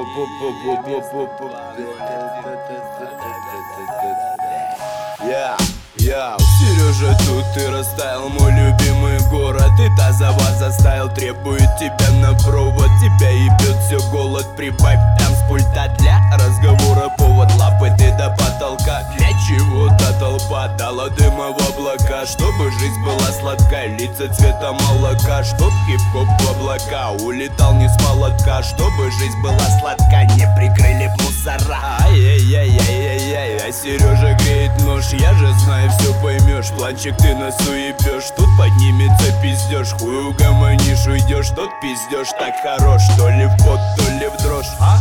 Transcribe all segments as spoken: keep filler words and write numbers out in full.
Я, я, Сережа, тут ты растаял, мой любимый город. И тазова заставил, требует тебя на провод. Тебя ебет все голод, прибавь там с пульта для разговора повод. Лапы ты до потолка, для чего-то толпа дала дыма в облака. Чтобы жизнь была сладкая, лица цвета молока. Чтоб хип-хоп в облака улетал не с молотка. Чтобы жизнь была сладкая, не прикрыли б мусора. Ай-яй-яй-яй-яй-яй, а Сережа греет нож. Я же знаю, все поймешь, планчик ты нас уебешь. Тут поднимется пиздеж, хуй угомонишь, уйдешь. Тот пиздеж так хорош, то ли в пот, то ли в дрожь. А?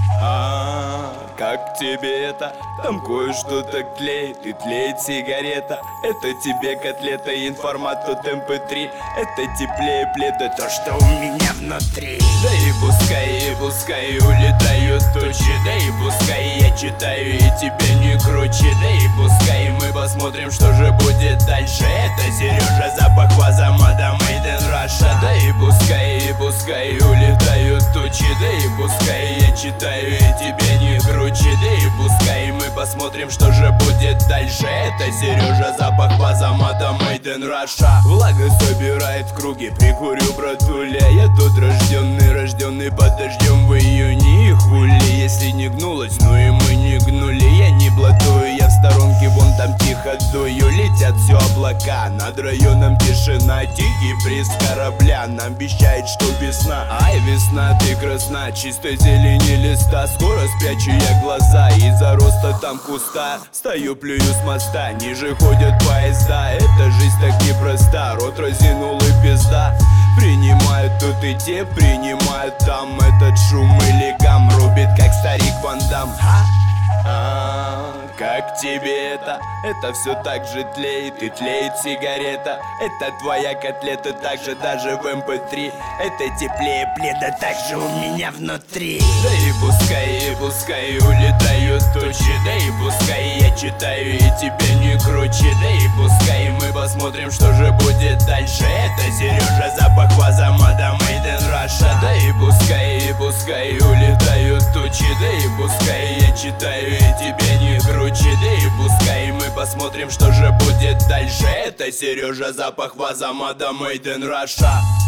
А, как тебе это? Там кое-что-то клеит, и тлеет сигарета. Это тебе котлета, информат тут эм пэ три. Это теплее пледа, то, что у меня внутри. Да и пускай, и пускай улетают тучи. Да и пускай я читаю, и тебе не круче. Да и пускай мы посмотрим, что же будет дальше. Это Сережа, запах Вазамада, Made in Russia. Да и пускай, и пускай улетают тучи. Да и пускай я читаю, и тебе не круче. Да и пускай мы посмотрим, что же будет дальше. Это Сережа, запах Вазамада, Made in Russia. Влага собирает в круги, прикурю, братуля. Я тут рожденный, рожденный под дождем в июне. И хули, если не гнулась, ну и мы не гнули. Я не блатую, я в сторонке, вон там тихо дую. Летят все облака, над районом тишина. Тихий бриз корабля нам обещает, что весна. Ай, весна, ты красна, чистой зелени листа. Скоро спрячу я глаза из-за роста там куста. Стою, плюю с моста, ниже ходят поезда. Эта жизнь так непроста, рот разинул и пизда. Принимают тут и те, принимают там. Этот шум или гам рубит, как старик Ван Дам. А, как тебе это? Это все так же тлеет, и тлеет сигарета. Это твоя котлета, так же даже в эм пэ три. Это теплее пледа, так же у меня внутри. Да и пускай, и пускай улетают тучи. Да и пускай я читаю, и тебе не круче. Да и пускай мы посмотрим, что же будет дальше. Это Сережа, запах Вазамада, Made in Russia. Да и пускай, и пускай улетают тучи. Да и пускай я читаю, и тебе не круче. Да и пускай мы посмотрим, что же будет дальше. Это Сережа, запах Вазамада, Made in Russia.